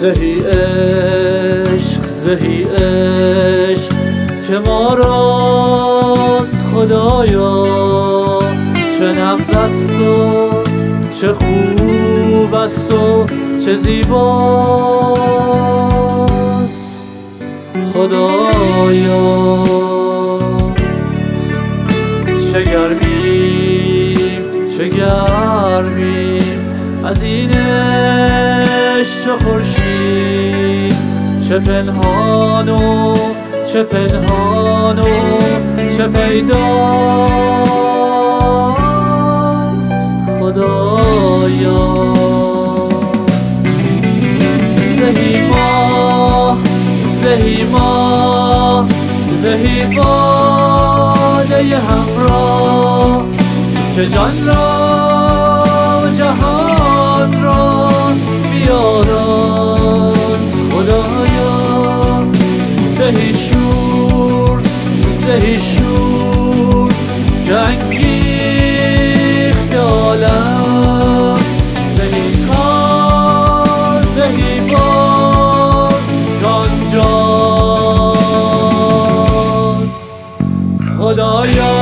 زهی عشق زهی عشق که ما راست خدایا، چه نغز است و چه خوب است و چه زیباست خدایا. چه گرمیم چه گرمیم از این عشق چه خورشید، چه پنهان و چه پنهان و چه پیداست خدایا. زهی ماه زهی ماه زهی باده همراه که جان را و جهان را بیاراست خدایا. زهی شور زهی شور که انگیخت عالم، زهی کار زهی بار که آنجاست خدایا.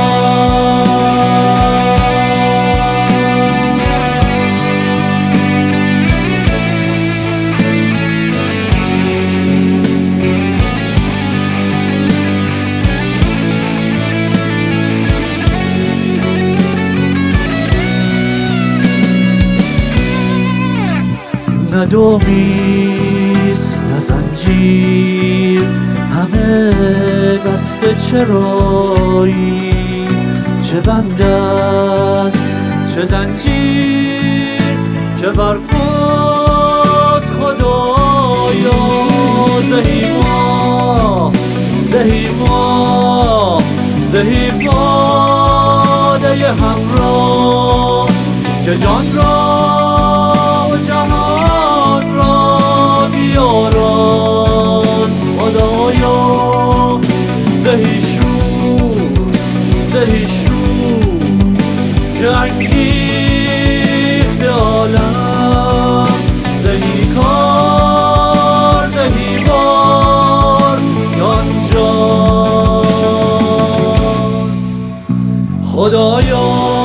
نه دومیست نه زنجیر، همه دست چرایی، چه بند است چه زنجیر که بر پاست خدایا. زهی ماه زهی ماه زهی باده همراه که جان را و جهان را بیاراست خدایا. زهی شور زهی شور که انگیخت عالم، زهی کار زهی بار که آنجاست خدایا.